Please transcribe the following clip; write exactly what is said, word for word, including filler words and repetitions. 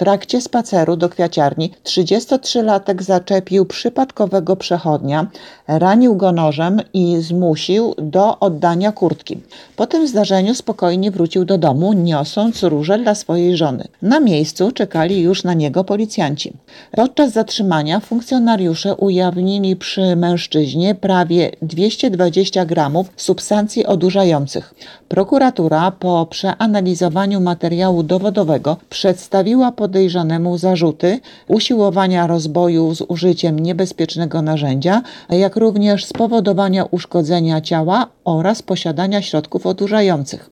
trakcie spaceru do kwiaciarni trzydziestotrzylatek zaczepił przypadkowego przechodnia, ranił go nożem i zmusił do oddania kurtki. Po tym zdarzeniu spokojnie wrócił do domu, niosąc róże dla swojej żony. Na miejscu czekali już na niego policjanci. Podczas zatrzymania funkcjonariusze ujawnili przy mężczyźnie prawie dwieście dwadzieścia gramów substancji odurzających. Prokuratura po przeanalizowaniu materiału dowodowego przedstawiła podejrzanemu zarzuty usiłowania rozboju z użyciem niebezpiecznego narzędzia, jak również spowodowania uszkodzenia ciała oraz posiadania środków odurzających.